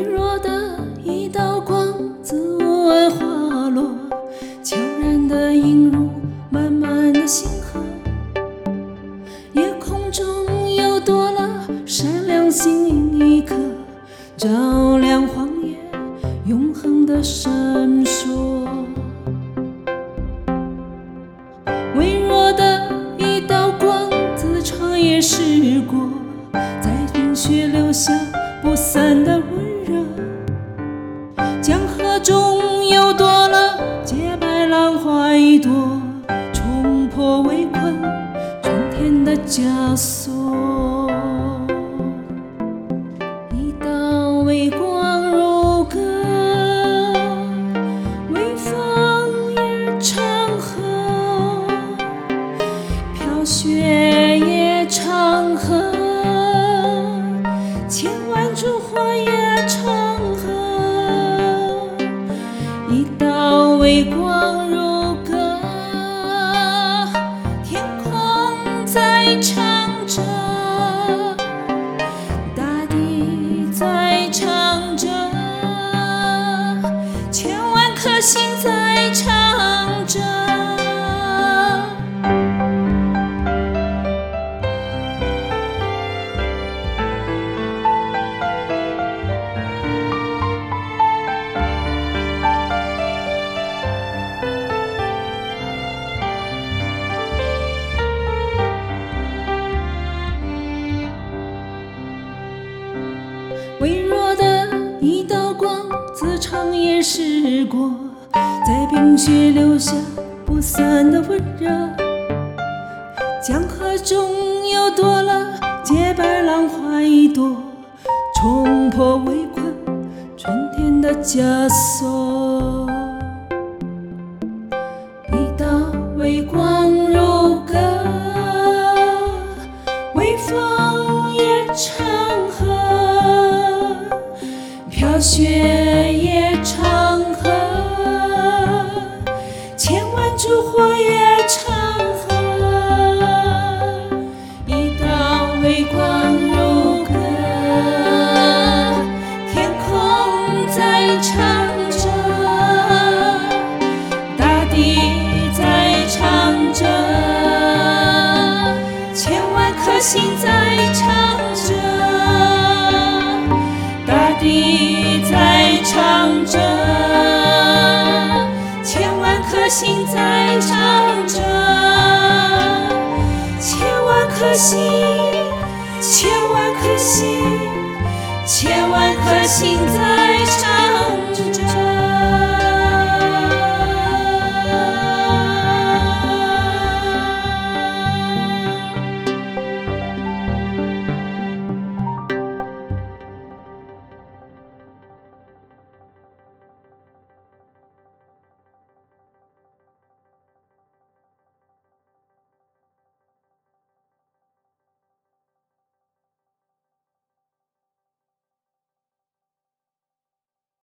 微弱的一道光，自我滑落，悄然地映入漫漫的星河。夜空中又多了闪亮星一颗，照亮荒野永恒的闪烁。微弱的一道光，自长夜驶过，在冰雪留下不散的温热。江河中又多了洁白浪花一朵，冲破围困春天的枷锁。一道微光如歌，微风也长河，飘雪也长河，千万株花也长河。一道微光如歌，天空在唱着，大地在唱着，千万颗心在唱着。微弱的一道光，自长夜驶过，在冰雪留下不散的温热。江河中又多了洁白浪花一朵，冲破围困春天的枷锁。一道微光如歌，微风也长河，飘雪也长河，千万株花也长河。一道微光如歌，天空在唱着，大地在唱着，千万颗心在唱着，大地在唱着，千万颗心在唱着，千万颗心，千万颗心，千万颗心在